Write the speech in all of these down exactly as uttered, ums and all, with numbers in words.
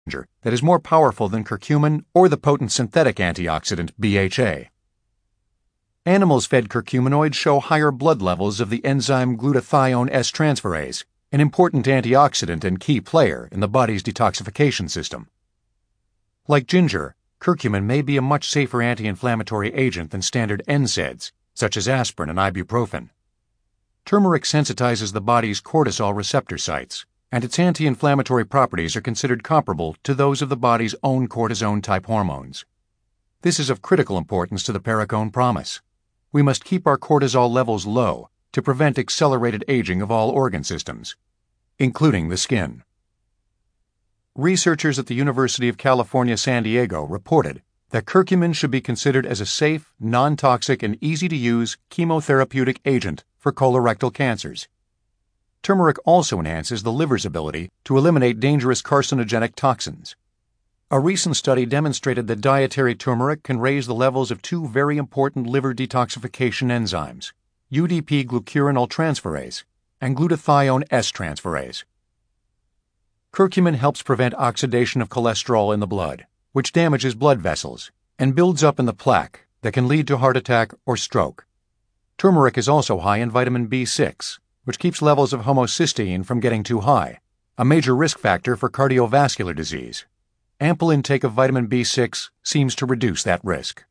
that is more powerful than curcumin or the potent synthetic antioxidant B H A. Animals fed curcuminoids show higher blood levels of the enzyme glutathione S transferase, an important antioxidant and key player in the body's detoxification system. Like ginger, curcumin may be a much safer anti-inflammatory agent than standard N SAIDs, such as aspirin and ibuprofen. Turmeric sensitizes the body's cortisol receptor sites, and its anti-inflammatory properties are considered comparable to those of the body's own cortisone-type hormones. This is of critical importance to the Perricone Promise. We must keep our cortisol levels low to prevent accelerated aging of all organ systems, including the skin. Researchers at the University of California, San Diego reported that curcumin should be considered as a safe, non-toxic, and easy-to-use chemotherapeutic agent for colorectal cancers. Turmeric also enhances the liver's ability to eliminate dangerous carcinogenic toxins. A recent study demonstrated that dietary turmeric can raise the levels of two very important liver detoxification enzymes, U D P-glucuronol transferase and glutathione S transferase. Curcumin helps prevent oxidation of cholesterol in the blood, which damages blood vessels and builds up in the plaque that can lead to heart attack or stroke. Turmeric is also high in vitamin B six, which keeps levels of homocysteine from getting too high, a major risk factor for cardiovascular disease. Ample intake of vitamin B six seems to reduce that risk.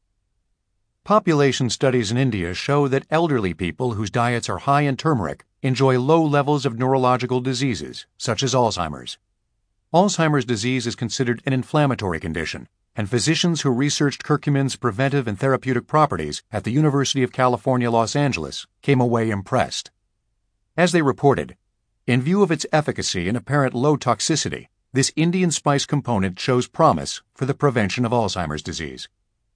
Population studies in India show that elderly people whose diets are high in turmeric enjoy low levels of neurological diseases, such as Alzheimer's. Alzheimer's disease is considered an inflammatory condition, and physicians who researched curcumin's preventive and therapeutic properties at the University of California, Los Angeles came away impressed. As they reported, in view of its efficacy and apparent low toxicity, this Indian spice component shows promise for the prevention of Alzheimer's disease.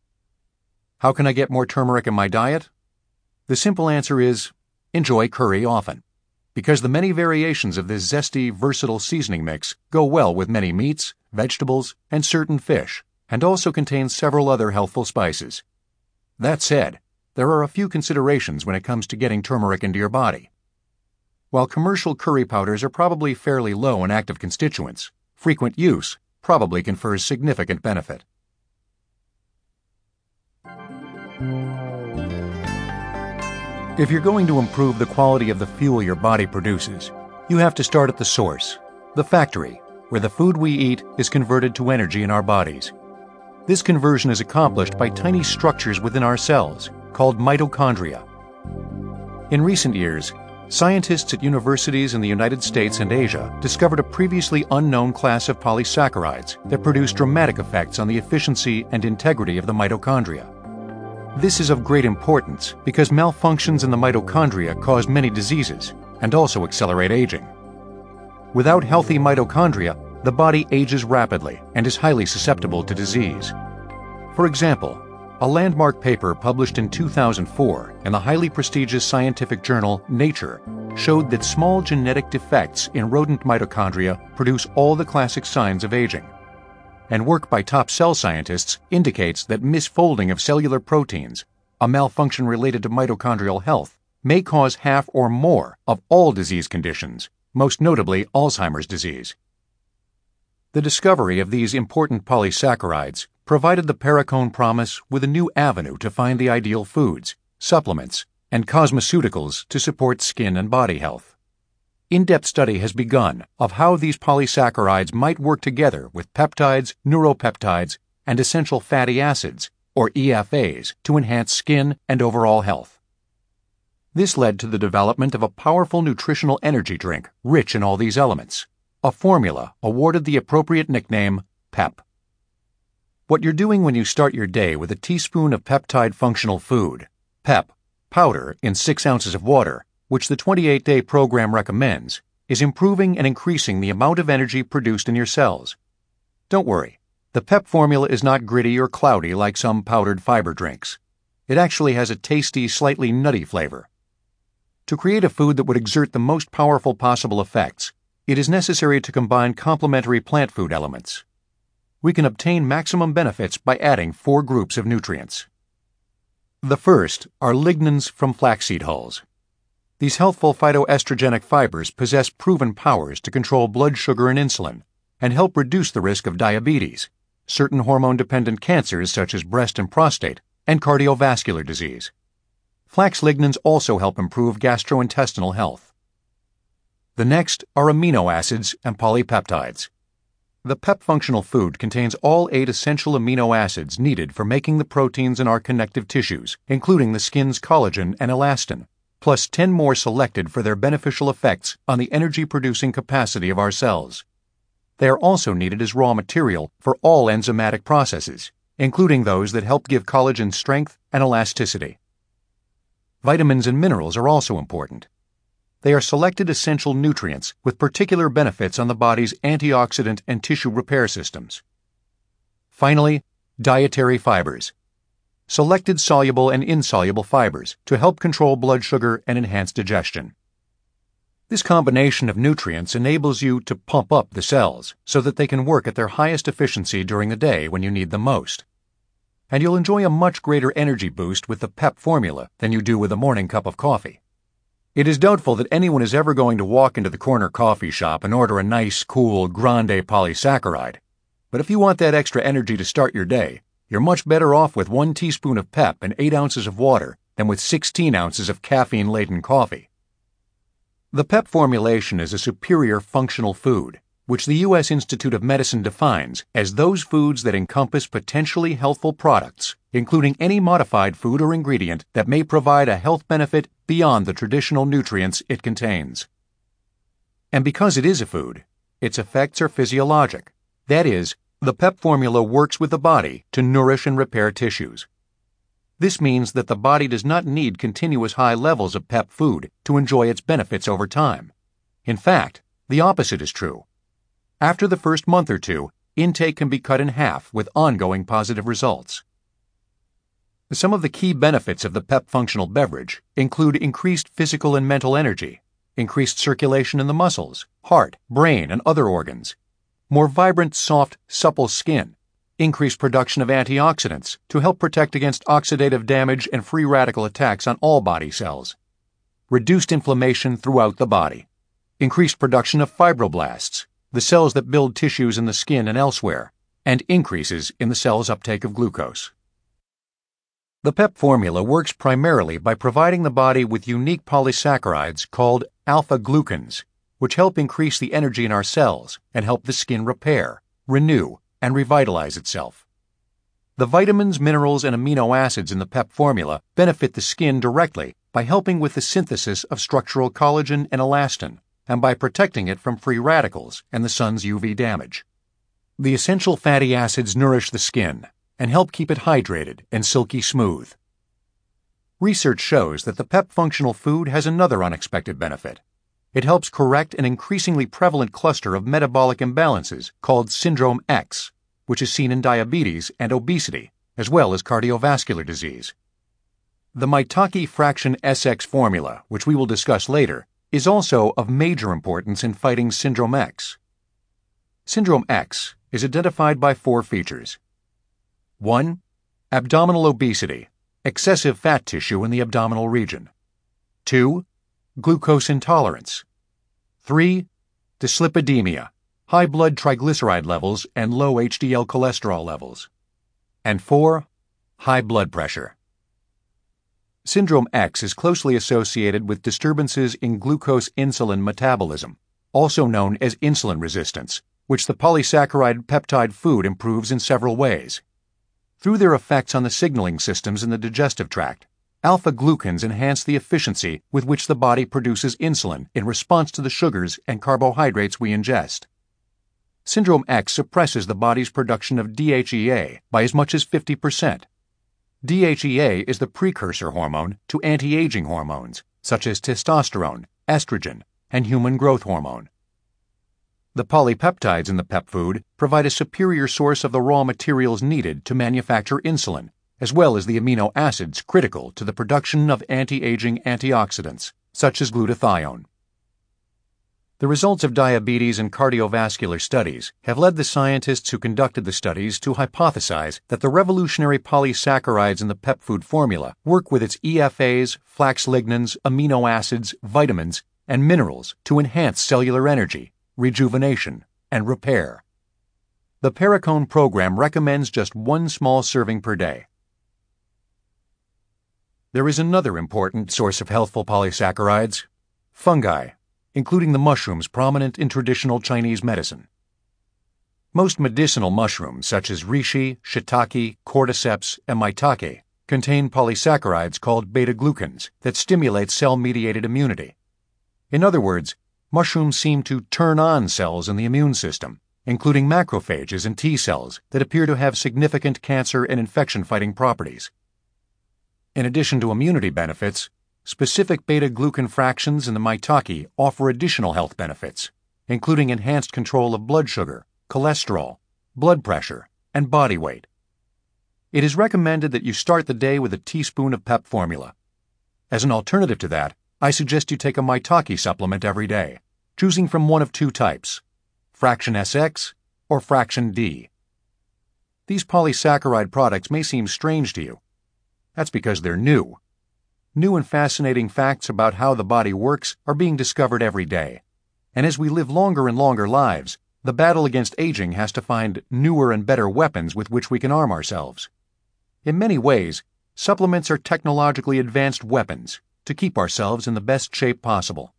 How can I get more turmeric in my diet? The simple answer is, enjoy curry often, because the many variations of this zesty, versatile seasoning mix go well with many meats, vegetables, and certain fish, and also contains several other healthful spices. That said, there are a few considerations when it comes to getting turmeric into your body. While commercial curry powders are probably fairly low in active constituents, frequent use probably confers significant benefit. If you're going to improve the quality of the fuel your body produces, you have to start at the source, the factory, where the food we eat is converted to energy in our bodies. This conversion is accomplished by tiny structures within our cells, called mitochondria. In recent years, scientists at universities in the United States and Asia discovered a previously unknown class of polysaccharides that produce dramatic effects on the efficiency and integrity of the mitochondria. This is of great importance because malfunctions in the mitochondria cause many diseases and also accelerate aging. Without healthy mitochondria, the body ages rapidly and is highly susceptible to disease. For example, a landmark paper published in two thousand four in the highly prestigious scientific journal Nature showed that small genetic defects in rodent mitochondria produce all the classic signs of aging. And work by top cell scientists indicates that misfolding of cellular proteins, a malfunction related to mitochondrial health, may cause half or more of all disease conditions, most notably Alzheimer's disease. The discovery of these important polysaccharides provided the Perricone Promise with a new avenue to find the ideal foods, supplements, and cosmeceuticals to support skin and body health. In-depth study has begun of how these polysaccharides might work together with peptides, neuropeptides, and essential fatty acids, or E F As, to enhance skin and overall health. This led to the development of a powerful nutritional energy drink rich in all these elements, a formula awarded the appropriate nickname PEP. What you're doing when you start your day with a teaspoon of peptide functional food, PEP, powder in six ounces of water, which the twenty-eight day program recommends, is improving and increasing the amount of energy produced in your cells. Don't worry, the PEP formula is not gritty or cloudy like some powdered fiber drinks. It actually has a tasty, slightly nutty flavor. To create a food that would exert the most powerful possible effects, it is necessary to combine complementary plant food elements. We can obtain maximum benefits by adding four groups of nutrients. The first are lignans from flaxseed hulls. These healthful phytoestrogenic fibers possess proven powers to control blood sugar and insulin, and help reduce the risk of diabetes, certain hormone-dependent cancers such as breast and prostate, and cardiovascular disease. Flax lignans also help improve gastrointestinal health. The next are amino acids and polypeptides. The P E P functional food contains all eight essential amino acids needed for making the proteins in our connective tissues, including the skin's collagen and elastin, plus ten more selected for their beneficial effects on the energy-producing capacity of our cells. They are also needed as raw material for all enzymatic processes, including those that help give collagen strength and elasticity. Vitamins and minerals are also important. They are selected essential nutrients with particular benefits on the body's antioxidant and tissue repair systems. Finally, dietary fibers. Selected soluble and insoluble fibers to help control blood sugar and enhance digestion. This combination of nutrients enables you to pump up the cells so that they can work at their highest efficiency during the day when you need them most. And you'll enjoy a much greater energy boost with the P E P formula than you do with a morning cup of coffee. It is doubtful that anyone is ever going to walk into the corner coffee shop and order a nice, cool, grande polysaccharide. But if you want that extra energy to start your day, you're much better off with one teaspoon of P E P and eight ounces of water than with sixteen ounces of caffeine-laden coffee. The P E P formulation is a superior functional food, which the U S Institute of Medicine defines as those foods that encompass potentially healthful products, including any modified food or ingredient that may provide a health benefit beyond the traditional nutrients it contains. And because it is a food, its effects are physiologic. That is, the P E P formula works with the body to nourish and repair tissues. This means that the body does not need continuous high levels of P E P food to enjoy its benefits over time. In fact, the opposite is true. After the first month or two, intake can be cut in half with ongoing positive results. Some of the key benefits of the P E P functional beverage include increased physical and mental energy, increased circulation in the muscles, heart, brain, and other organs, more vibrant, soft, supple skin, increased production of antioxidants to help protect against oxidative damage and free radical attacks on all body cells, reduced inflammation throughout the body, increased production of fibroblasts, the cells that build tissues in the skin and elsewhere, and increases in the cell's uptake of glucose. The P E P formula works primarily by providing the body with unique polysaccharides called alpha-glucans, which help increase the energy in our cells and help the skin repair, renew, and revitalize itself. The vitamins, minerals, and amino acids in the P E P formula benefit the skin directly by helping with the synthesis of structural collagen and elastin, and by protecting it from free radicals and the sun's U V damage. The essential fatty acids nourish the skin and help keep it hydrated and silky smooth. Research shows that the P E P functional food has another unexpected benefit. It helps correct an increasingly prevalent cluster of metabolic imbalances called Syndrome X, which is seen in diabetes and obesity, as well as cardiovascular disease. The Maitake fraction S X formula, which we will discuss later, is also of major importance in fighting Syndrome X. Syndrome X is identified by four features. one. Abdominal obesity, excessive fat tissue in the abdominal region. two. Glucose intolerance. three. Dyslipidemia, high blood triglyceride levels and low H D L cholesterol levels. And four. High blood pressure. Syndrome X is closely associated with disturbances in glucose-insulin metabolism, also known as insulin resistance, which the polysaccharide peptide food improves in several ways. Through their effects on the signaling systems in the digestive tract, alpha-glucans enhance the efficiency with which the body produces insulin in response to the sugars and carbohydrates we ingest. Syndrome X suppresses the body's production of D H E A by as much as fifty percent. D H E A is the precursor hormone to anti-aging hormones, such as testosterone, estrogen, and human growth hormone. The polypeptides in the P E P food provide a superior source of the raw materials needed to manufacture insulin, as well as the amino acids critical to the production of anti-aging antioxidants, such as glutathione. The results of diabetes and cardiovascular studies have led the scientists who conducted the studies to hypothesize that the revolutionary polysaccharides in the P E P food formula work with its E F As, flax lignans, amino acids, vitamins, and minerals to enhance cellular energy, rejuvenation, and repair. the Perricone program recommends just one small serving per day. There is another important source of healthful polysaccharides: fungi, including the mushrooms prominent in traditional Chinese medicine. Most medicinal mushrooms, such as reishi, shiitake, cordyceps, and maitake, contain polysaccharides called beta-glucans that stimulate cell-mediated immunity. In other words, mushrooms seem to turn on cells in the immune system, including macrophages and T cells that appear to have significant cancer and infection-fighting properties. In addition to immunity benefits, specific beta-glucan fractions in the maitake offer additional health benefits, including enhanced control of blood sugar, cholesterol, blood pressure, and body weight. It is recommended that you start the day with a teaspoon of PEP formula. As an alternative to that, I suggest you take a maitake supplement every day, choosing from one of two types: Fraction S X or Fraction D. These polysaccharide products may seem strange to you. That's because they're new. New and fascinating facts about how the body works are being discovered every day. And as we live longer and longer lives, the battle against aging has to find newer and better weapons with which we can arm ourselves. In many ways, supplements are technologically advanced weapons to keep ourselves in the best shape possible.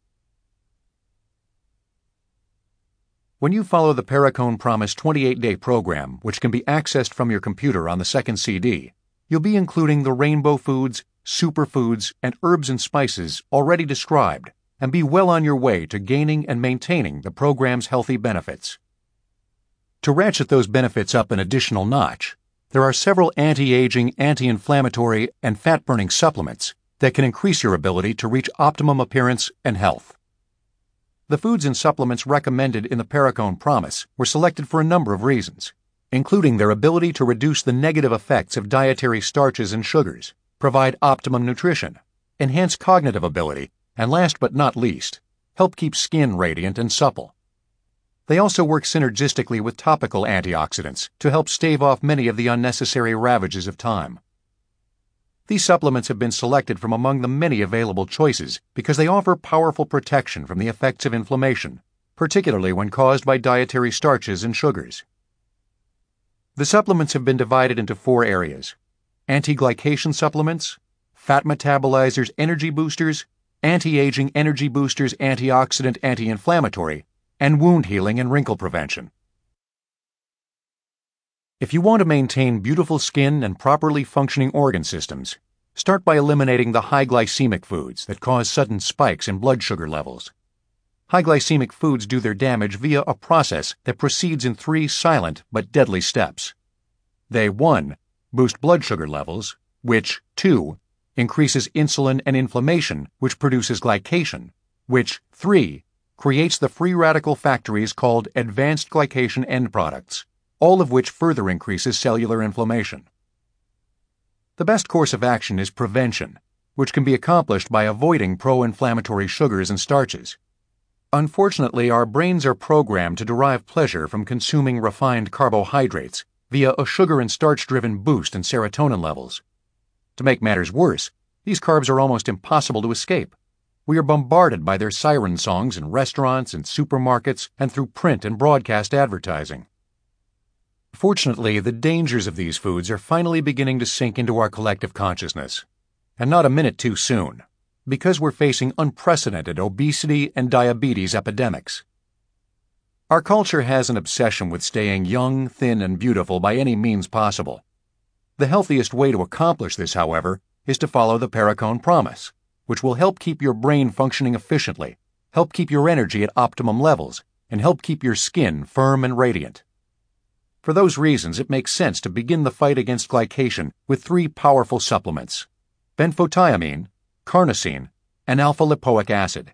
When you follow the Perricone Promise twenty-eight day program, which can be accessed from your computer on the second C D, you'll be including the rainbow foods, superfoods, and herbs and spices already described, and be well on your way to gaining and maintaining the program's healthy benefits. To ratchet those benefits up an additional notch, there are several anti-aging, anti-inflammatory, and fat-burning supplements that can increase your ability to reach optimum appearance and health. The foods and supplements recommended in the Perricone Promise were selected for a number of reasons, including their ability to reduce the negative effects of dietary starches and sugars, provide optimum nutrition, enhance cognitive ability, and last but not least, help keep skin radiant and supple. They also work synergistically with topical antioxidants to help stave off many of the unnecessary ravages of time. These supplements have been selected from among the many available choices because they offer powerful protection from the effects of inflammation, particularly when caused by dietary starches and sugars. The supplements have been divided into four areas: anti-glycation supplements, fat metabolizers, energy boosters, anti-aging energy boosters, antioxidant, anti-inflammatory, and wound healing and wrinkle prevention. If you want to maintain beautiful skin and properly functioning organ systems, start by eliminating the high glycemic foods that cause sudden spikes in blood sugar levels. High glycemic foods do their damage via a process that proceeds in three silent but deadly steps. They one boost blood sugar levels, which two increases insulin and inflammation, which produces glycation, which three creates the free radical factories called advanced glycation end products, all of which further increases cellular inflammation. The best course of action is prevention, which can be accomplished by avoiding pro-inflammatory sugars and starches. Unfortunately, our brains are programmed to derive pleasure from consuming refined carbohydrates via a sugar and starch-driven boost in serotonin levels. To make matters worse, these carbs are almost impossible to escape. We are bombarded by their siren songs in restaurants and supermarkets and through print and broadcast advertising. Fortunately, the dangers of these foods are finally beginning to sink into our collective consciousness, and not a minute too soon, because we're facing unprecedented obesity and diabetes epidemics. Our culture has an obsession with staying young, thin, and beautiful by any means possible. The healthiest way to accomplish this, however, is to follow the Perricone Promise, which will help keep your brain functioning efficiently, help keep your energy at optimum levels, and help keep your skin firm and radiant. For those reasons, it makes sense to begin the fight against glycation with three powerful supplements: benfotiamine, carnosine, and alpha-lipoic acid.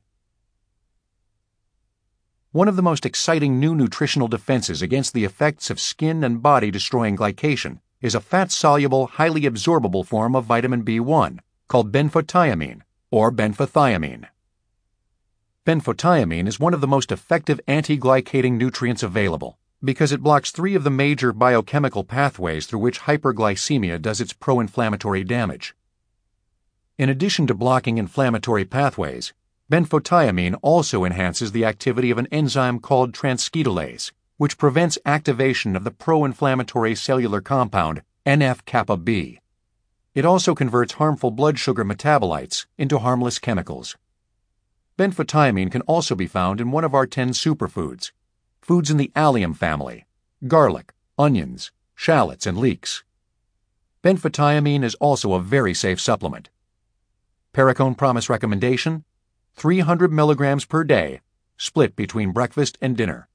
One of the most exciting new nutritional defenses against the effects of skin and body-destroying glycation is a fat-soluble, highly absorbable form of vitamin B one called benfotiamine, or benfothiamine. Benfotiamine is one of the most effective anti-glycating nutrients available because it blocks three of the major biochemical pathways through which hyperglycemia does its pro-inflammatory damage. In addition to blocking inflammatory pathways, benfotiamine also enhances the activity of an enzyme called transketolase, which prevents activation of the pro-inflammatory cellular compound N F kappa B. It also converts harmful blood sugar metabolites into harmless chemicals. Benfotiamine can also be found in one of our ten superfoods, foods in the allium family, garlic, onions, shallots, and leeks. Benfotiamine is also a very safe supplement. Perricone Promise recommendation, three hundred milligrams per day, split between breakfast and dinner.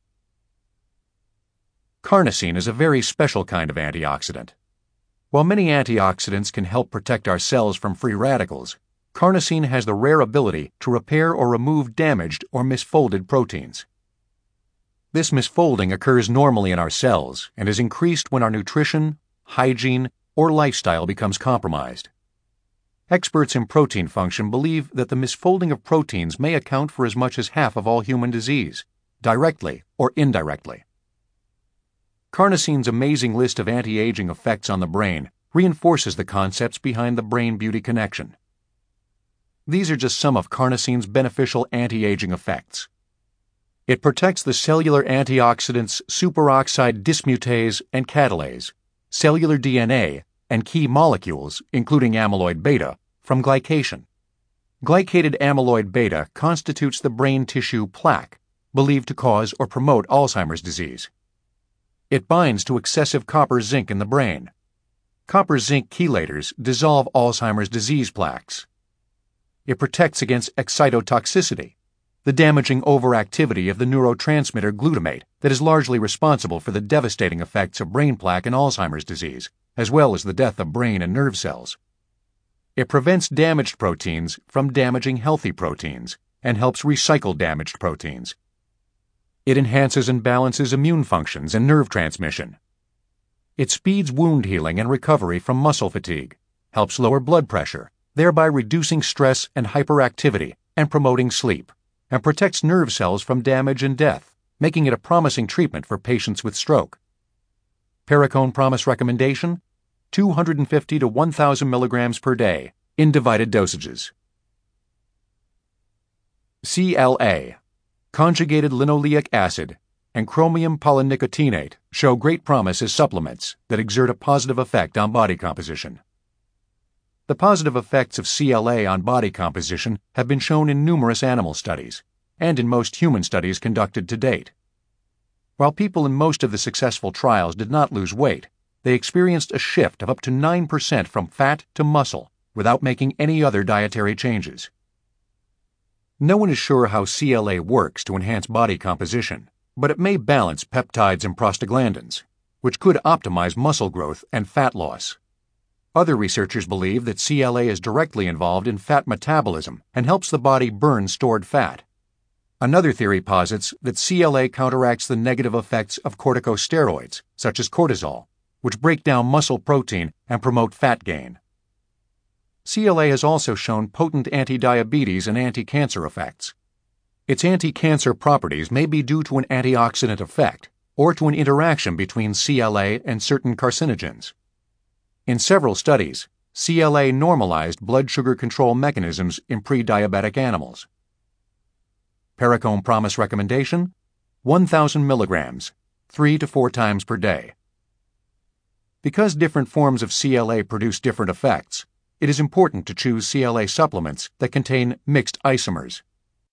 Carnosine is a very special kind of antioxidant. While many antioxidants can help protect our cells from free radicals, carnosine has the rare ability to repair or remove damaged or misfolded proteins. This misfolding occurs normally in our cells and is increased when our nutrition, hygiene, or lifestyle becomes compromised. Experts in protein function believe that the misfolding of proteins may account for as much as half of all human disease, directly or indirectly. Carnosine's amazing list of anti-aging effects on the brain reinforces the concepts behind the brain-beauty connection. These are just some of carnosine's beneficial anti-aging effects. It protects the cellular antioxidants superoxide dismutase and catalase, cellular D N A, and key molecules, including amyloid beta, from glycation. Glycated amyloid beta constitutes the brain tissue plaque, believed to cause or promote Alzheimer's disease. It binds to excessive copper-zinc in the brain. Copper-zinc chelators dissolve Alzheimer's disease plaques. It protects against excitotoxicity, the damaging overactivity of the neurotransmitter glutamate that is largely responsible for the devastating effects of brain plaque in Alzheimer's disease, as well as the death of brain and nerve cells. It prevents damaged proteins from damaging healthy proteins and helps recycle damaged proteins. It enhances and balances immune functions and nerve transmission. It speeds wound healing and recovery from muscle fatigue, helps lower blood pressure, thereby reducing stress and hyperactivity and promoting sleep, and protects nerve cells from damage and death, making it a promising treatment for patients with stroke. Perricone Promise recommendation, two hundred fifty to one thousand milligrams per day, in divided dosages. C L A, conjugated linoleic acid, and chromium polynicotinate show great promise as supplements that exert a positive effect on body composition. The positive effects of C L A on body composition have been shown in numerous animal studies, and in most human studies conducted to date. While people in most of the successful trials did not lose weight, they experienced a shift of up to nine percent from fat to muscle without making any other dietary changes. No one is sure how C L A works to enhance body composition, but it may balance peptides and prostaglandins, which could optimize muscle growth and fat loss. Other researchers believe that C L A is directly involved in fat metabolism and helps the body burn stored fat. Another theory posits that C L A counteracts the negative effects of corticosteroids, such as cortisol, which break down muscle protein and promote fat gain. C L A has also shown potent anti-diabetes and anti-cancer effects. Its anti-cancer properties may be due to an antioxidant effect or to an interaction between C L A and certain carcinogens. In several studies, C L A normalized blood sugar control mechanisms in pre-diabetic animals. Perricone Promise recommendation, one thousand milligrams, three to four times per day. Because different forms of C L A produce different effects, it is important to choose C L A supplements that contain mixed isomers.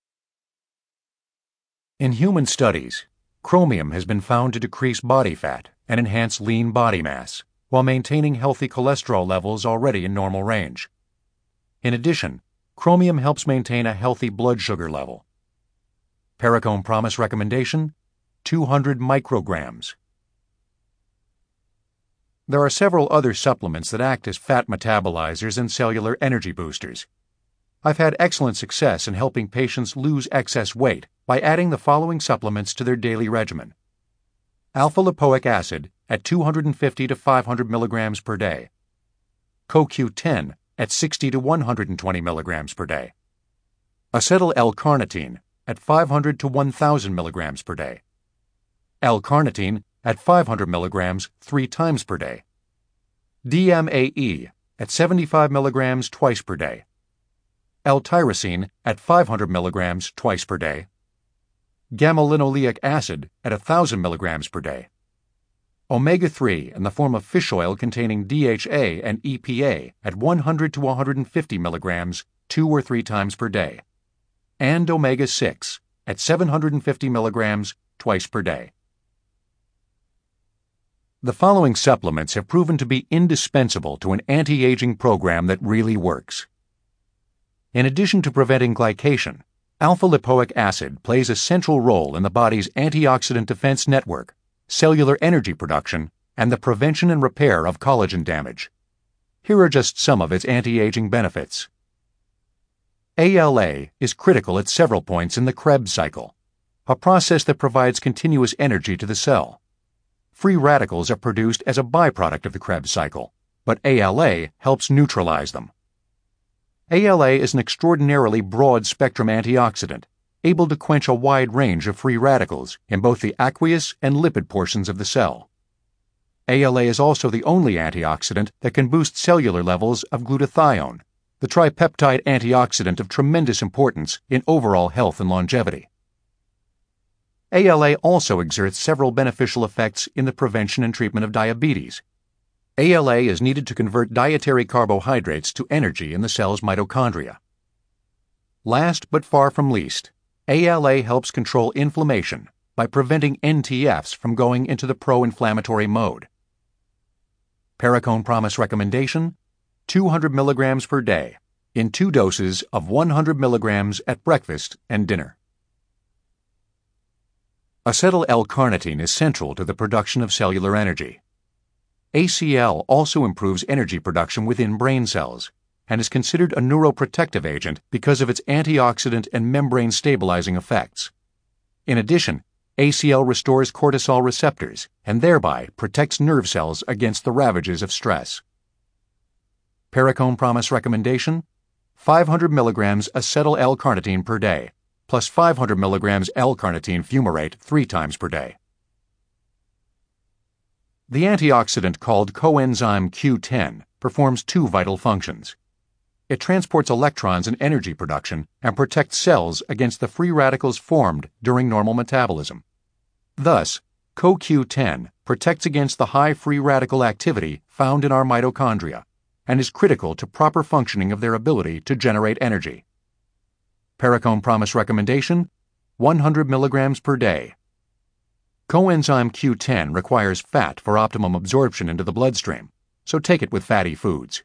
In human studies, chromium has been found to decrease body fat and enhance lean body mass, while maintaining healthy cholesterol levels already in normal range. In addition, chromium helps maintain a healthy blood sugar level. Perricone Promise recommendation, two hundred micrograms. There are several other supplements that act as fat metabolizers and cellular energy boosters. I've had excellent success in helping patients lose excess weight by adding the following supplements to their daily regimen. Alpha-lipoic acid at two hundred fifty to five hundred milligrams per day. C O Q ten at sixty to one hundred twenty milligrams per day. Acetyl L-carnitine at five hundred to one thousand milligrams per day. L-carnitine at five hundred milligrams three times per day. D M A E at seventy-five milligrams twice per day. L-tyrosine at five hundred milligrams twice per day. gamma-linoleic acid at one thousand milligrams per day, omega three in the form of fish oil containing D H A and E P A at one hundred to one hundred fifty milligrams two or three times per day, and omega six at seven hundred fifty milligrams twice per day. The following supplements have proven to be indispensable to an anti-aging program that really works. In addition to preventing glycation, alpha-lipoic acid plays a central role in the body's antioxidant defense network, cellular energy production, and the prevention and repair of collagen damage. Here are just some of its anti-aging benefits. A L A is critical at several points in the Krebs cycle, a process that provides continuous energy to the cell. Free radicals are produced as a byproduct of the Krebs cycle, but A L A helps neutralize them. A L A is an extraordinarily broad-spectrum antioxidant, able to quench a wide range of free radicals in both the aqueous and lipid portions of the cell. A L A is also the only antioxidant that can boost cellular levels of glutathione, the tripeptide antioxidant of tremendous importance in overall health and longevity. A L A also exerts several beneficial effects in the prevention and treatment of diabetes. A L A is needed to convert dietary carbohydrates to energy in the cell's mitochondria. Last but far from least, A L A helps control inflammation by preventing N T Fs from going into the pro-inflammatory mode. Perricone Promise recommendation: two hundred milligrams per day, in two doses of one hundred milligrams at breakfast and dinner. Acetyl L-carnitine is central to the production of cellular energy. A C L also improves energy production within brain cells and is considered a neuroprotective agent because of its antioxidant and membrane stabilizing effects. In addition, A C L restores cortisol receptors and thereby protects nerve cells against the ravages of stress. Perricone Promise recommendation: five hundred milligrams acetyl L-carnitine per day, plus five hundred milligrams L-carnitine fumarate three times per day. The antioxidant called coenzyme Q ten performs two vital functions. It transports electrons in energy production and protects cells against the free radicals formed during normal metabolism. Thus, C O Q ten protects against the high free radical activity found in our mitochondria and is critical to proper functioning of their ability to generate energy. Perricone Promise recommendation: one hundred milligrams per day. Coenzyme Q ten requires fat for optimum absorption into the bloodstream, so take it with fatty foods.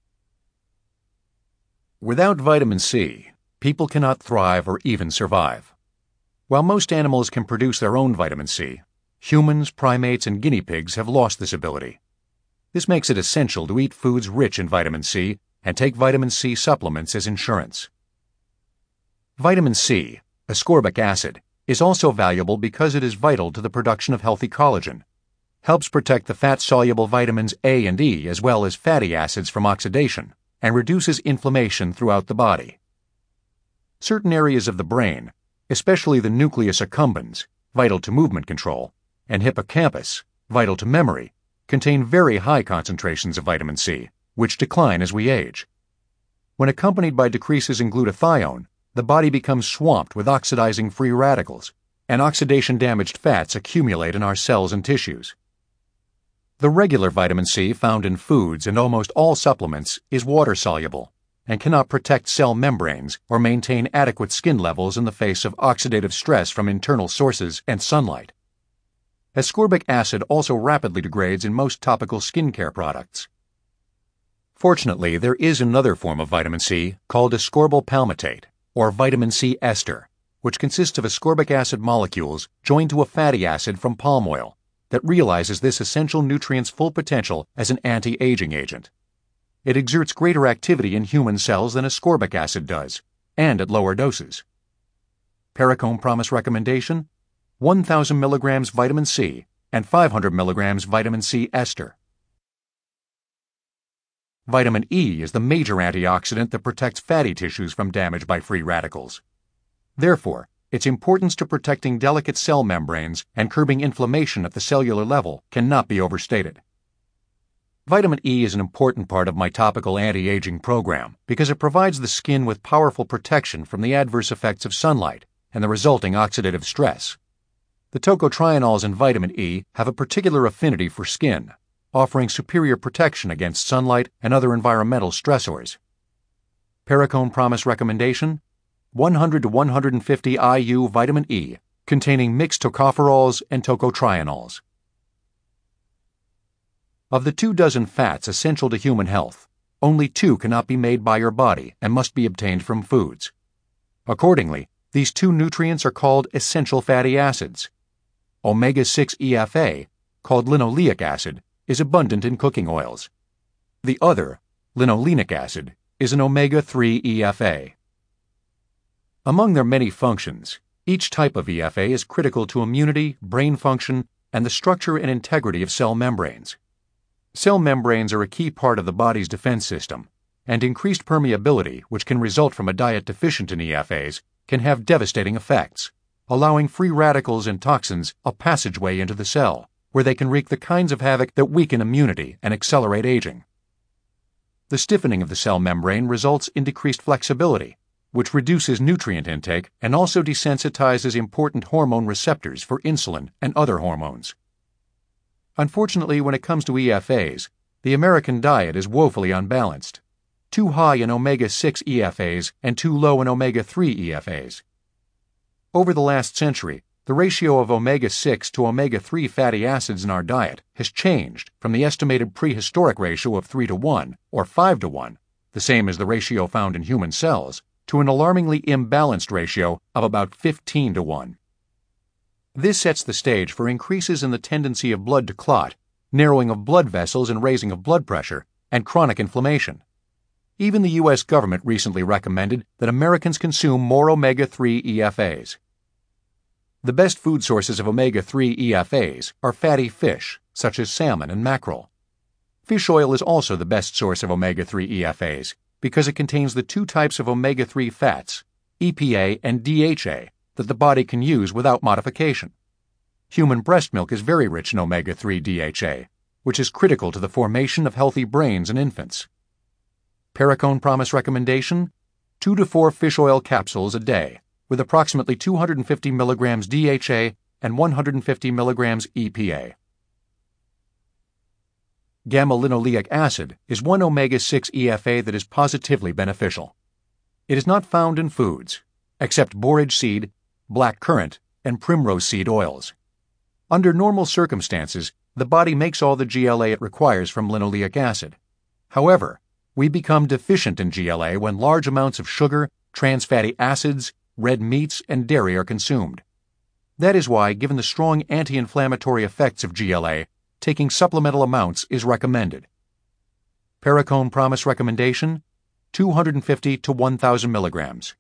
Without vitamin C, people cannot thrive or even survive. While most animals can produce their own vitamin C, humans, primates, and guinea pigs have lost this ability. This makes it essential to eat foods rich in vitamin C and take vitamin C supplements as insurance. Vitamin C, ascorbic acid, is also valuable because it is vital to the production of healthy collagen, helps protect the fat-soluble vitamins A and E as well as fatty acids from oxidation, and reduces inflammation throughout the body. Certain areas of the brain, especially the nucleus accumbens, vital to movement control, and hippocampus, vital to memory, contain very high concentrations of vitamin C, which decline as we age. When accompanied by decreases in glutathione, the body becomes swamped with oxidizing free radicals, and oxidation-damaged fats accumulate in our cells and tissues. The regular vitamin C found in foods and almost all supplements is water-soluble and cannot protect cell membranes or maintain adequate skin levels in the face of oxidative stress from internal sources and sunlight. Ascorbic acid also rapidly degrades in most topical skincare products. Fortunately, there is another form of vitamin C called ascorbyl palmitate, or vitamin C ester, which consists of ascorbic acid molecules joined to a fatty acid from palm oil that realizes this essential nutrient's full potential as an anti-aging agent. It exerts greater activity in human cells than ascorbic acid does, and at lower doses. Perricone Promise recommendation: one thousand milligrams vitamin C and five hundred milligrams vitamin C ester. Vitamin E is the major antioxidant that protects fatty tissues from damage by free radicals. Therefore, its importance to protecting delicate cell membranes and curbing inflammation at the cellular level cannot be overstated. Vitamin E is an important part of my topical anti-aging program because it provides the skin with powerful protection from the adverse effects of sunlight and the resulting oxidative stress. The tocotrienols in vitamin E have a particular affinity for skin, offering superior protection against sunlight and other environmental stressors. Perricone Promise recommendation: one hundred to one hundred fifty I U vitamin E containing mixed tocopherols and tocotrienols. Of the two dozen fats essential to human health, only two cannot be made by your body and must be obtained from foods. Accordingly, these two nutrients are called essential fatty acids. omega six E F A, called linoleic acid, is abundant in cooking oils. The other, linolenic acid, is an omega three E F A. Among their many functions, each type of E F A is critical to immunity, brain function, and the structure and integrity of cell membranes. Cell membranes are a key part of the body's defense system, and increased permeability, which can result from a diet deficient in E F As, can have devastating effects, allowing free radicals and toxins a passageway into the cell, where they can wreak the kinds of havoc that weaken immunity and accelerate aging. The stiffening of the cell membrane results in decreased flexibility, which reduces nutrient intake and also desensitizes important hormone receptors for insulin and other hormones. Unfortunately, when it comes to E F As, the American diet is woefully unbalanced, too high in omega six E F As and too low in omega three E F As. Over the last century, the ratio of omega six to omega three fatty acids in our diet has changed from the estimated prehistoric ratio of three to one or five to one, the same as the ratio found in human cells, to an alarmingly imbalanced ratio of about fifteen to one. This sets the stage for increases in the tendency of blood to clot, narrowing of blood vessels and raising of blood pressure, and chronic inflammation. Even the U S government recently recommended that Americans consume more omega three E F As. The best food sources of omega three E F As are fatty fish, such as salmon and mackerel. Fish oil is also the best source of omega three E F As because it contains the two types of omega three fats, E P A and D H A, that the body can use without modification. Human breast milk is very rich in omega three D H A, which is critical to the formation of healthy brains in infants. Perricone Promise recommendation: two to four fish oil capsules a day, with approximately two hundred fifty milligrams D H A and one hundred fifty milligrams E P A. Gamma-linoleic acid is one omega six E F A that is positively beneficial. It is not found in foods, except borage seed, black currant, and primrose seed oils. Under normal circumstances, the body makes all the G L A it requires from linoleic acid. However, we become deficient in G L A when large amounts of sugar, trans fatty acids, red meats, and dairy are consumed. That is why, given the strong anti-inflammatory effects of G L A, taking supplemental amounts is recommended. Perricone Promise recommendation: two hundred fifty to one thousand milligrams.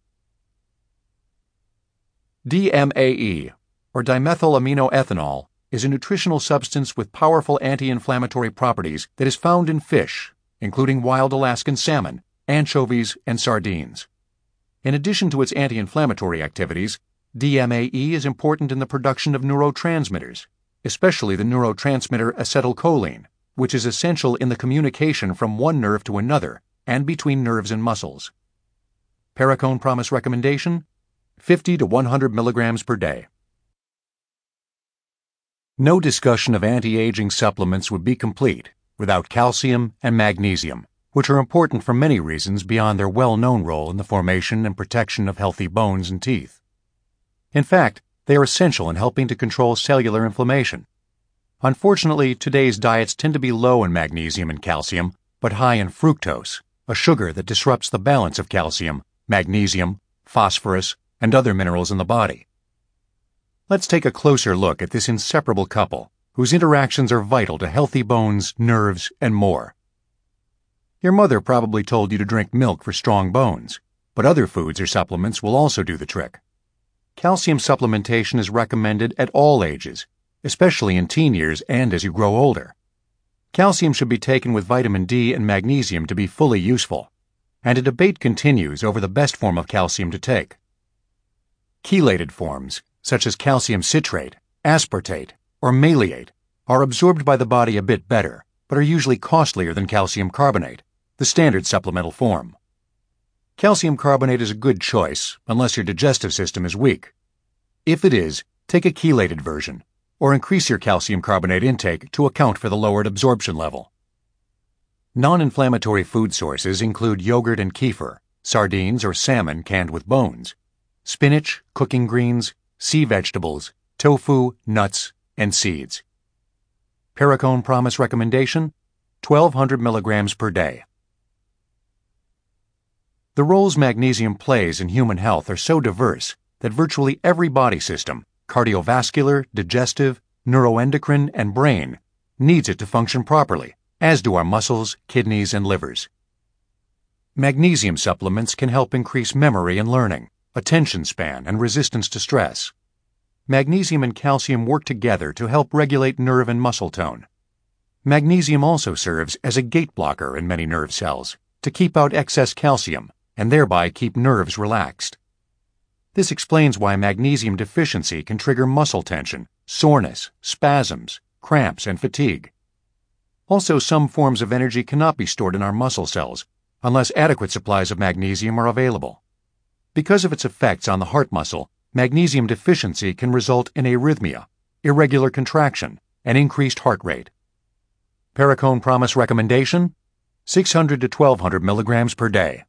D M A E, or dimethylaminoethanol, is a nutritional substance with powerful anti-inflammatory properties that is found in fish, including wild Alaskan salmon, anchovies, and sardines. In addition to its anti-inflammatory activities, D M A E is important in the production of neurotransmitters, especially the neurotransmitter acetylcholine, which is essential in the communication from one nerve to another and between nerves and muscles. Perricone Promise recommendation: fifty to one hundred milligrams per day. No discussion of anti-aging supplements would be complete without calcium and magnesium, which are important for many reasons beyond their well-known role in the formation and protection of healthy bones and teeth. In fact, they are essential in helping to control cellular inflammation. Unfortunately, today's diets tend to be low in magnesium and calcium, but high in fructose, a sugar that disrupts the balance of calcium, magnesium, phosphorus, and other minerals in the body. Let's take a closer look at this inseparable couple, whose interactions are vital to healthy bones, nerves, and more. Your mother probably told you to drink milk for strong bones, but other foods or supplements will also do the trick. Calcium supplementation is recommended at all ages, especially in teen years and as you grow older. Calcium should be taken with vitamin D and magnesium to be fully useful, and a debate continues over the best form of calcium to take. Chelated forms, such as calcium citrate, aspartate, or maleate, are absorbed by the body a bit better, but are usually costlier than calcium carbonate, the standard supplemental form. Calcium carbonate is a good choice unless your digestive system is weak, If it is, take a chelated version, or increase your calcium carbonate intake to account for the lowered absorption level. Non-inflammatory food sources include yogurt and kefir, sardines or salmon canned with bones, spinach, cooking greens, sea vegetables, tofu, nuts, and seeds. Perricone Promise recommendation: twelve hundred milligrams per day. The roles magnesium plays in human health are so diverse that virtually every body system, cardiovascular, digestive, neuroendocrine, and brain, needs it to function properly, as do our muscles, kidneys, and livers. Magnesium supplements can help increase memory and learning, attention span, and resistance to stress. Magnesium and calcium work together to help regulate nerve and muscle tone. Magnesium also serves as a gate blocker in many nerve cells to keep out excess calcium and thereby keep nerves relaxed. This explains why magnesium deficiency can trigger muscle tension, soreness, spasms, cramps, and fatigue. Also, some forms of energy cannot be stored in our muscle cells unless adequate supplies of magnesium are available. Because of its effects on the heart muscle, magnesium deficiency can result in arrhythmia, irregular contraction, and increased heart rate. Perricone Promise recommendation: six hundred to twelve hundred milligrams per day.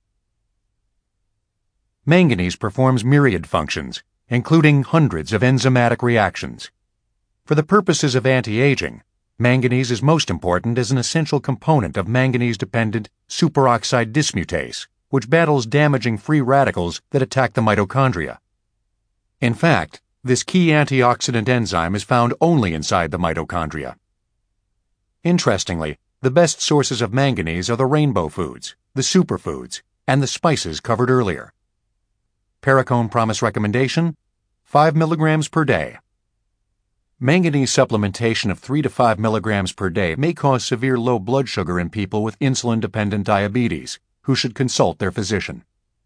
Manganese performs myriad functions, including hundreds of enzymatic reactions. For the purposes of anti-aging, manganese is most important as an essential component of manganese-dependent superoxide dismutase, which battles damaging free radicals that attack the mitochondria. In fact, this key antioxidant enzyme is found only inside the mitochondria. Interestingly, the best sources of manganese are the rainbow foods, the superfoods, and the spices covered earlier. Perricone Promise recommendation: five milligrams per day. Manganese supplementation of three to five milligrams per day may cause severe low blood sugar in people with insulin-dependent diabetes, who should consult their physician.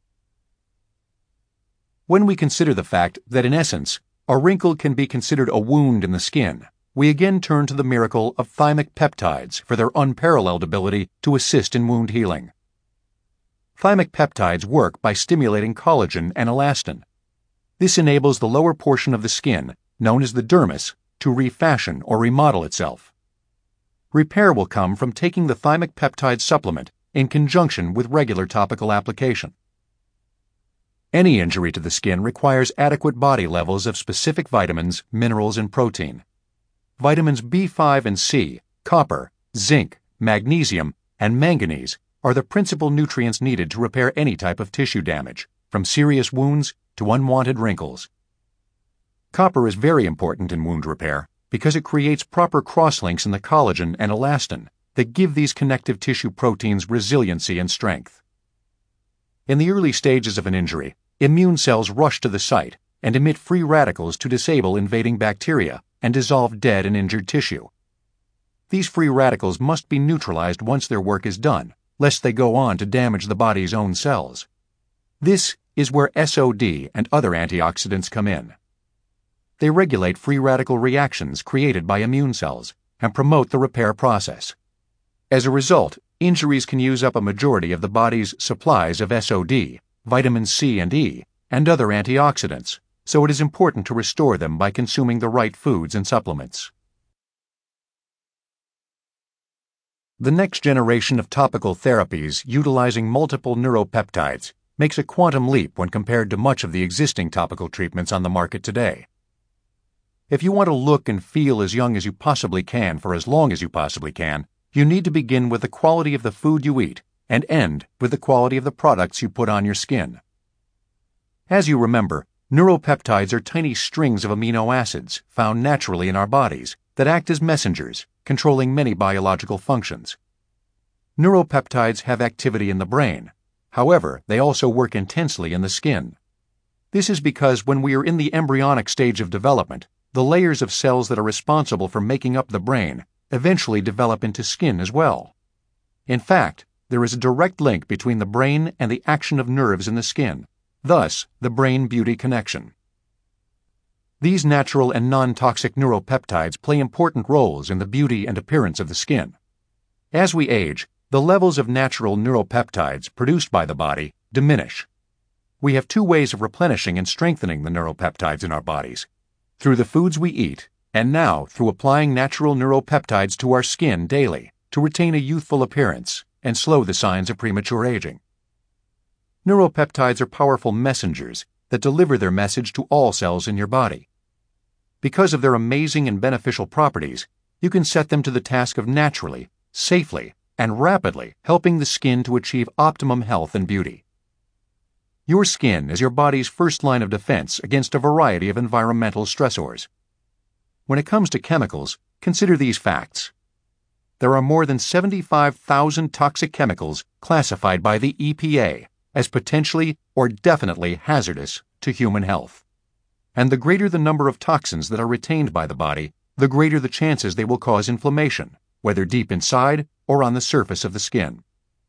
When we consider the fact that in essence, a wrinkle can be considered a wound in the skin, we again turn to the miracle of thymic peptides for their unparalleled ability to assist in wound healing. Thymic peptides work by stimulating collagen and elastin. This enables the lower portion of the skin, known as the dermis, to refashion or remodel itself. Repair will come from taking the thymic peptide supplement in conjunction with regular topical application. Any injury to the skin requires adequate body levels of specific vitamins, minerals, and protein. Vitamins B five and C, copper, zinc, magnesium, and manganese are the principal nutrients needed to repair any type of tissue damage, from serious wounds to unwanted wrinkles. Copper is very important in wound repair because it creates proper crosslinks in the collagen and elastin that give these connective tissue proteins resiliency and strength. In the early stages of an injury, immune cells rush to the site and emit free radicals to disable invading bacteria and dissolve dead and injured tissue. These free radicals must be neutralized once their work is done, lest they go on to damage the body's own cells. This is where S O D and other antioxidants come in. They regulate free radical reactions created by immune cells and promote the repair process. As a result, injuries can use up a majority of the body's supplies of S O D, vitamins C and E, and other antioxidants, so it is important to restore them by consuming the right foods and supplements. The next generation of topical therapies utilizing multiple neuropeptides makes a quantum leap when compared to much of the existing topical treatments on the market today. If you want to look and feel as young as you possibly can for as long as you possibly can, you need to begin with the quality of the food you eat and end with the quality of the products you put on your skin. As you remember, neuropeptides are tiny strings of amino acids found naturally in our bodies that act as messengers, controlling many biological functions. Neuropeptides have activity in the brain. However, they also work intensely in the skin. This is because when we are in the embryonic stage of development, the layers of cells that are responsible for making up the brain eventually develop into skin as well. In fact, there is a direct link between the brain and the action of nerves in the skin, thus the brain-beauty connection. These natural and non-toxic neuropeptides play important roles in the beauty and appearance of the skin. As we age, the levels of natural neuropeptides produced by the body diminish. We have two ways of replenishing and strengthening the neuropeptides in our bodies: through the foods we eat, and now through applying natural neuropeptides to our skin daily to retain a youthful appearance and slow the signs of premature aging. Neuropeptides are powerful messengers that deliver their message to all cells in your body. Because of their amazing and beneficial properties, you can set them to the task of naturally, safely, and rapidly helping the skin to achieve optimum health and beauty. Your skin is your body's first line of defense against a variety of environmental stressors. When it comes to chemicals, consider these facts. There are more than seventy-five thousand toxic chemicals classified by the E P A as potentially or definitely hazardous to human health. And the greater the number of toxins that are retained by the body, the greater the chances they will cause inflammation, whether deep inside or on the surface of the skin.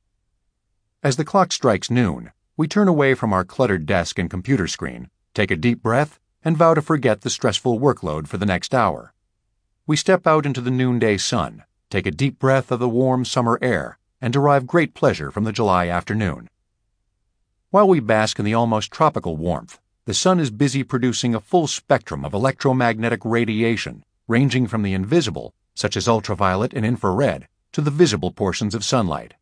As the clock strikes noon, we turn away from our cluttered desk and computer screen, take a deep breath, and vow to forget the stressful workload for the next hour. We step out into the noonday sun, take a deep breath of the warm summer air, and derive great pleasure from the July afternoon. While we bask in the almost tropical warmth, the sun is busy producing a full spectrum of electromagnetic radiation, ranging from the invisible, such as ultraviolet and infrared, to the visible portions of sunlight.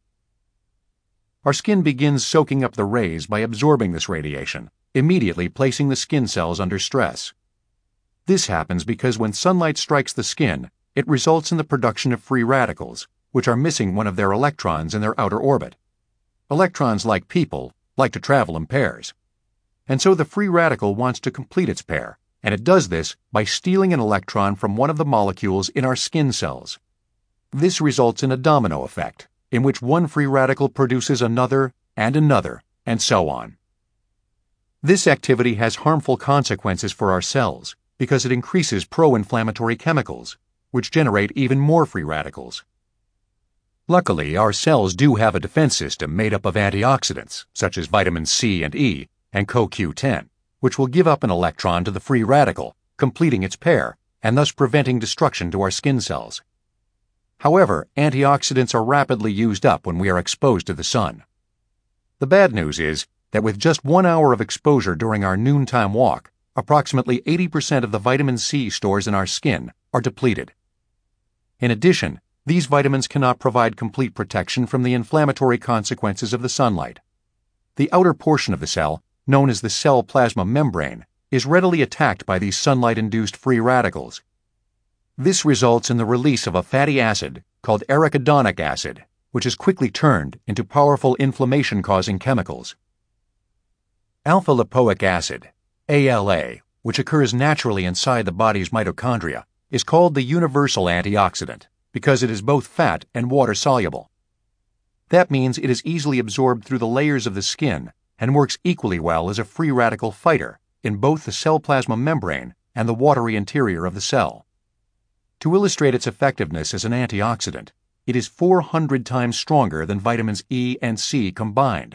Our skin begins soaking up the rays by absorbing this radiation, immediately placing the skin cells under stress. This happens because when sunlight strikes the skin, it results in the production of free radicals, which are missing one of their electrons in their outer orbit. Electrons, like people, like to travel in pairs. And so the free radical wants to complete its pair, and it does this by stealing an electron from one of the molecules in our skin cells. This results in a domino effect, in which one free radical produces another and another, and so on. This activity has harmful consequences for our cells because it increases pro-inflammatory chemicals, which generate even more free radicals. Luckily, our cells do have a defense system made up of antioxidants, such as vitamin C and E and C O Q ten, which will give up an electron to the free radical, completing its pair, and thus preventing destruction to our skin cells. However, antioxidants are rapidly used up when we are exposed to the sun. The bad news is that with just one hour of exposure during our noontime walk, approximately eighty percent of the vitamin C stores in our skin are depleted. In addition, these vitamins cannot provide complete protection from the inflammatory consequences of the sunlight. The outer portion of the cell, known as the cell plasma membrane, is readily attacked by these sunlight-induced free radicals. This results in the release of a fatty acid called arachidonic acid, which is quickly turned into powerful inflammation-causing chemicals. Alpha-lipoic acid, A L A, which occurs naturally inside the body's mitochondria, is called the universal antioxidant because it is both fat and water-soluble. That means it is easily absorbed through the layers of the skin and works equally well as a free radical fighter in both the cell plasma membrane and the watery interior of the cell. To illustrate its effectiveness as an antioxidant, it is four hundred times stronger than vitamins E and C combined.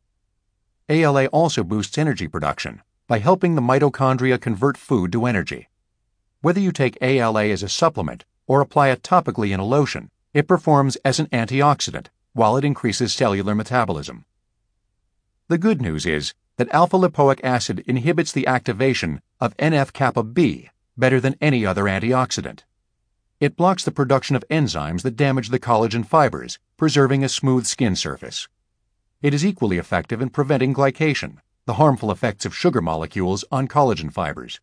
A L A also boosts energy production by helping the mitochondria convert food to energy. Whether you take A L A as a supplement or apply it topically in a lotion, it performs as an antioxidant while it increases cellular metabolism. The good news is that alpha-lipoic acid inhibits the activation of N F kappa B better than any other antioxidant. It blocks the production of enzymes that damage the collagen fibers, preserving a smooth skin surface. It is equally effective in preventing glycation, the harmful effects of sugar molecules on collagen fibers.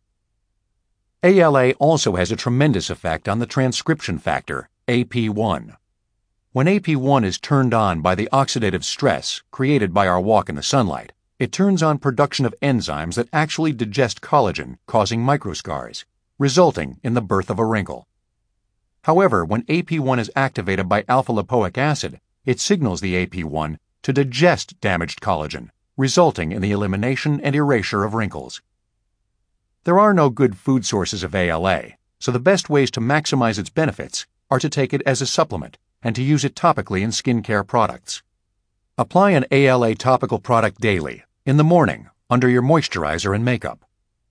A L A also has a tremendous effect on the transcription factor, A P one. When A P one is turned on by the oxidative stress created by our walk in the sunlight, it turns on production of enzymes that actually digest collagen, causing microscars, resulting in the birth of a wrinkle. However, when A P one is activated by alpha-lipoic acid, it signals the A P one to digest damaged collagen, resulting in the elimination and erasure of wrinkles. There are no good food sources of A L A, so the best ways to maximize its benefits are to take it as a supplement and to use it topically in skincare products. Apply an A L A topical product daily, in the morning, under your moisturizer and makeup.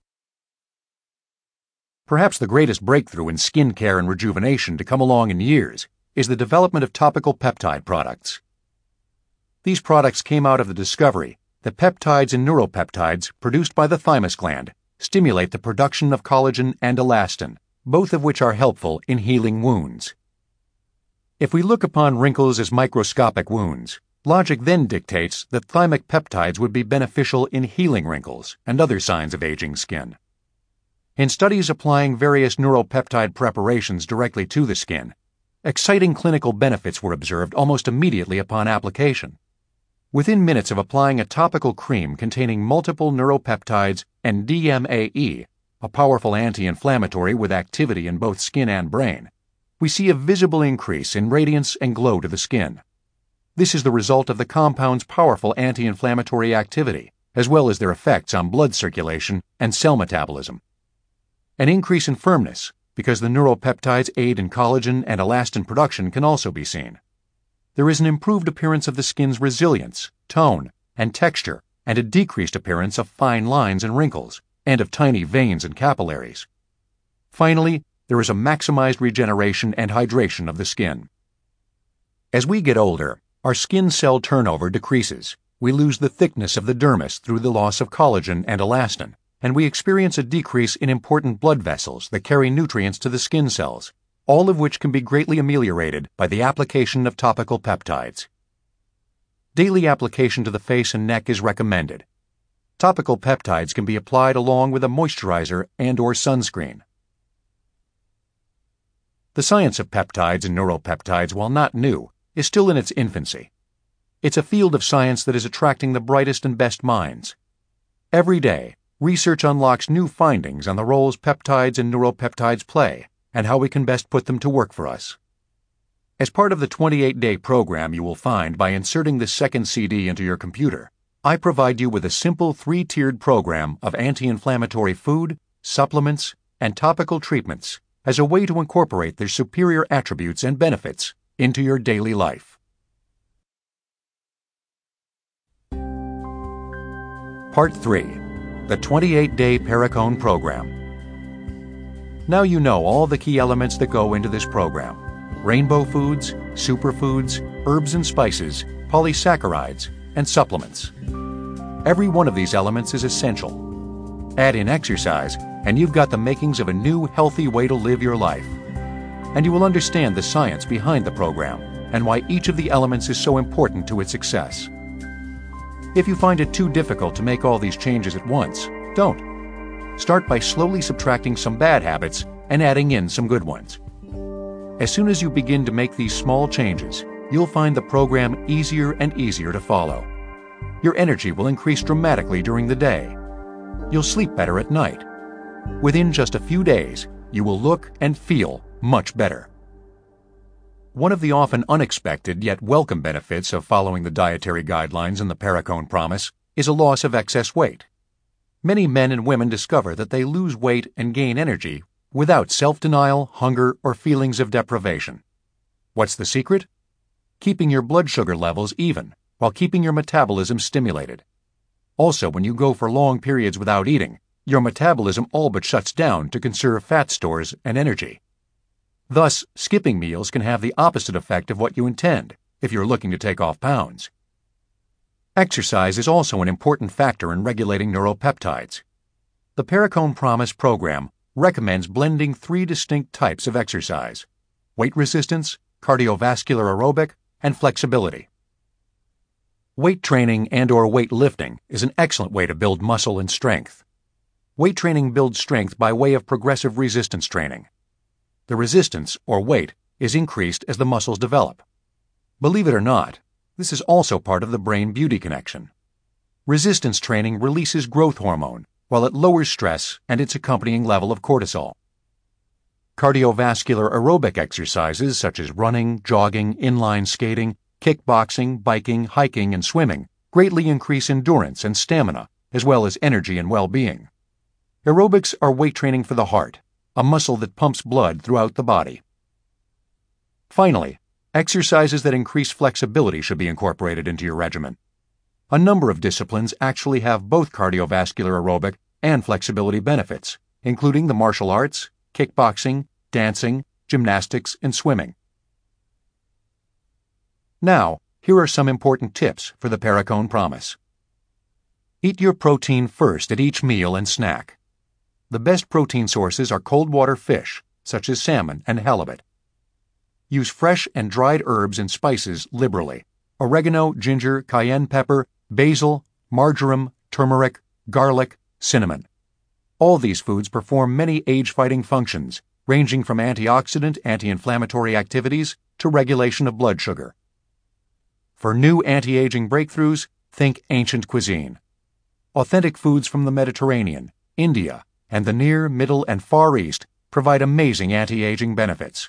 Perhaps the greatest breakthrough in skincare and rejuvenation to come along in years is the development of topical peptide products. These products came out of the discovery The peptides and neuropeptides produced by the thymus gland stimulate the production of collagen and elastin, both of which are helpful in healing wounds. If we look upon wrinkles as microscopic wounds, logic then dictates that thymic peptides would be beneficial in healing wrinkles and other signs of aging skin. In studies applying various neuropeptide preparations directly to the skin, exciting clinical benefits were observed almost immediately upon application. Within minutes of applying a topical cream containing multiple neuropeptides and D M A E, a powerful anti-inflammatory with activity in both skin and brain, we see a visible increase in radiance and glow to the skin. This is the result of the compound's powerful anti-inflammatory activity, as well as their effects on blood circulation and cell metabolism. An increase in firmness, because the neuropeptides aid in collagen and elastin production, can also be seen. There is an improved appearance of the skin's resilience, tone, and texture, and a decreased appearance of fine lines and wrinkles, and of tiny veins and capillaries. Finally, there is a maximized regeneration and hydration of the skin. As we get older, our skin cell turnover decreases. We lose the thickness of the dermis through the loss of collagen and elastin, and we experience a decrease in important blood vessels that carry nutrients to the skin cells, all of which can be greatly ameliorated by the application of topical peptides. Daily application to the face and neck is recommended. Topical peptides can be applied along with a moisturizer and/or sunscreen. The science of peptides and neuropeptides, while not new, is still in its infancy. It's a field of science that is attracting the brightest and best minds. Every day, research unlocks new findings on the roles peptides and neuropeptides play and how we can best put them to work for us. As part of the twenty-eight day program you will find by inserting the second C D into your computer, I provide you with a simple three-tiered program of anti-inflammatory food, supplements, and topical treatments as a way to incorporate their superior attributes and benefits into your daily life. Part three. The twenty-eight day Perricone Program. Now you know all the key elements that go into this program: rainbow foods, superfoods, herbs and spices, polysaccharides, and supplements. Every one of these elements is essential. Add in exercise, and you've got the makings of a new, healthy way to live your life. And you will understand the science behind the program and why each of the elements is so important to its success. If you find it too difficult to make all these changes at once, don't. Start by slowly subtracting some bad habits and adding in some good ones. As soon as you begin to make these small changes, you'll find the program easier and easier to follow. Your energy will increase dramatically during the day. You'll sleep better at night. Within just a few days, you will look and feel much better. One of the often unexpected yet welcome benefits of following the dietary guidelines in the Perricone Promise is a loss of excess weight. Many men and women discover that they lose weight and gain energy without self-denial, hunger, or feelings of deprivation. What's the secret? Keeping your blood sugar levels even while keeping your metabolism stimulated. Also, when you go for long periods without eating, your metabolism all but shuts down to conserve fat stores and energy. Thus, skipping meals can have the opposite effect of what you intend if you're looking to take off pounds. Exercise is also an important factor in regulating neuropeptides. The Perricone Promise program recommends blending three distinct types of exercise: weight resistance, cardiovascular aerobic, and flexibility. Weight training and/or weight lifting is an excellent way to build muscle and strength. Weight training builds strength by way of progressive resistance training. The resistance, or weight, is increased as the muscles develop. Believe it or not, this is also part of the brain beauty connection. Resistance training releases growth hormone, while it lowers stress and its accompanying level of cortisol. Cardiovascular aerobic exercises such as running, jogging, inline skating, kickboxing, biking, hiking, and swimming greatly increase endurance and stamina, as well as energy and well-being. Aerobics are weight training for the heart, a muscle that pumps blood throughout the body. Finally, exercises that increase flexibility should be incorporated into your regimen. A number of disciplines actually have both cardiovascular aerobic and flexibility benefits, including the martial arts, kickboxing, dancing, gymnastics, and swimming. Now, here are some important tips for the Perricone Promise. Eat your protein first at each meal and snack. The best protein sources are cold water fish, such as salmon and halibut. Use fresh and dried herbs and spices liberally: oregano, ginger, cayenne pepper, basil, marjoram, turmeric, garlic, cinnamon. All these foods perform many age-fighting functions, ranging from antioxidant, anti-inflammatory activities to regulation of blood sugar. For new anti-aging breakthroughs, think ancient cuisine. Authentic foods from the Mediterranean, India, and the Near, Middle, and Far East provide amazing anti-aging benefits.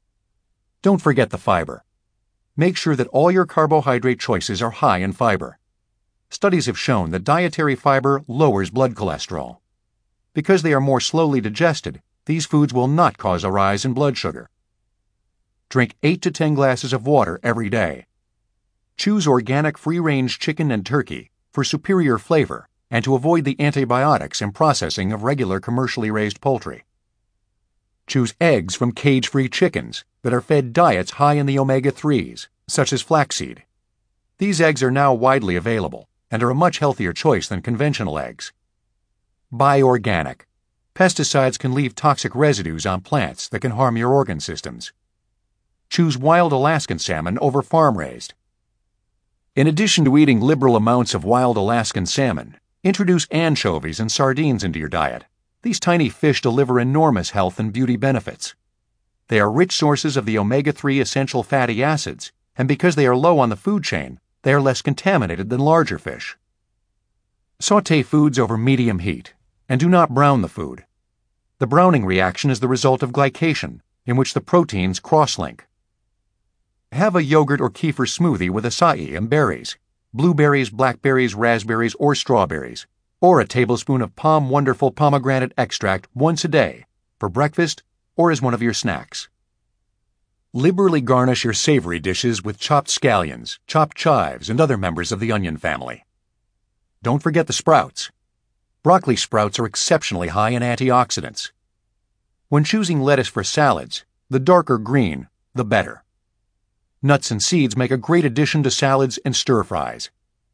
Don't forget the fiber. Make sure that all your carbohydrate choices are high in fiber. Studies have shown that dietary fiber lowers blood cholesterol. Because they are more slowly digested, these foods will not cause a rise in blood sugar. Drink eight to ten glasses of water every day. Choose organic free-range chicken and turkey for superior flavor and to avoid the antibiotics and processing of regular commercially raised poultry. Choose eggs from cage-free chickens that are fed diets high in the omega threes, such as flaxseed. These eggs are now widely available and are a much healthier choice than conventional eggs. Buy organic. Pesticides can leave toxic residues on plants that can harm your organ systems. Choose wild Alaskan salmon over farm-raised. In addition to eating liberal amounts of wild Alaskan salmon, introduce anchovies and sardines into your diet. These tiny fish deliver enormous health and beauty benefits. They are rich sources of the omega three essential fatty acids, and because they are low on the food chain, they are less contaminated than larger fish. Sauté foods over medium heat, and do not brown the food. The browning reaction is the result of glycation, in which the proteins cross-link. Have a yogurt or kefir smoothie with acai and berries, blueberries, blackberries, raspberries, or strawberries, or a tablespoon of Palm Wonderful pomegranate extract once a day, for breakfast or as one of your snacks. Liberally garnish your savory dishes with chopped scallions, chopped chives, and other members of the onion family. Don't forget the sprouts. Broccoli sprouts are exceptionally high in antioxidants. When choosing lettuce for salads, the darker green, the better. Nuts and seeds make a great addition to salads and stir-fries.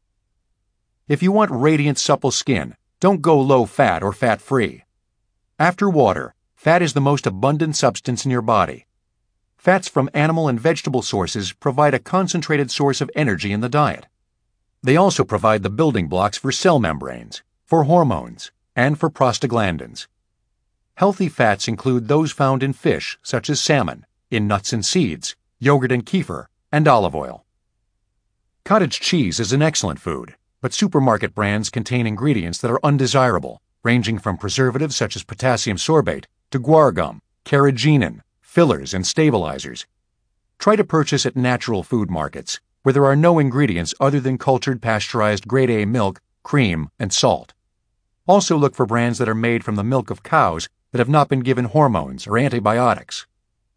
If you want radiant, supple skin, don't go low-fat or fat-free. After water, fat is the most abundant substance in your body. Fats from animal and vegetable sources provide a concentrated source of energy in the diet. They also provide the building blocks for cell membranes, for hormones, and for prostaglandins. Healthy fats include those found in fish, such as salmon, in nuts and seeds, yogurt and kefir, and olive oil. Cottage cheese is an excellent food, but supermarket brands contain ingredients that are undesirable, ranging from preservatives such as potassium sorbate to guar gum, carrageenan, fillers, and stabilizers. Try to purchase at natural food markets, where there are no ingredients other than cultured pasteurized grade A milk, cream, and salt. Also look for brands that are made from the milk of cows that have not been given hormones or antibiotics.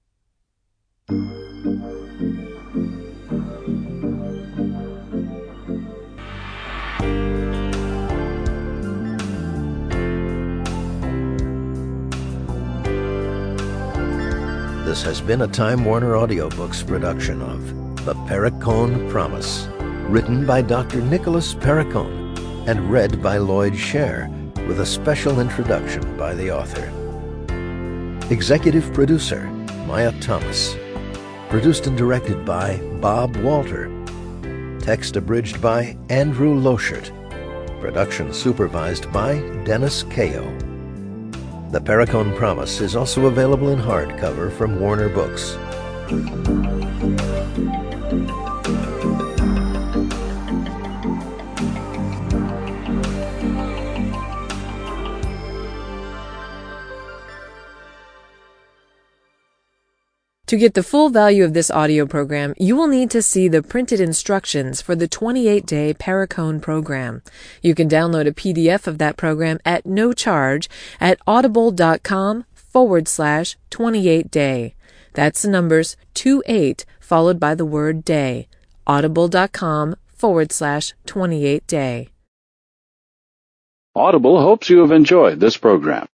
This has been a Time Warner Audiobooks production of The Perricone Promise, written by Doctor Nicholas Perricone and read by Lloyd Sher, with a special introduction by the author. Executive producer, Maya Thomas. Produced and directed by Bob Walter. Text abridged by Andrew Loschert. Production supervised by Dennis Kao. The Perricone Promise is also available in hardcover from Warner Books. To get the full value of this audio program, you will need to see the printed instructions for the twenty-eight day Perricone program. You can download a P D F of that program at no charge at audible.com forward slash 28 day. That's the numbers two eight followed by the word day. Audible.com forward slash 28 day. Audible hopes you have enjoyed this program.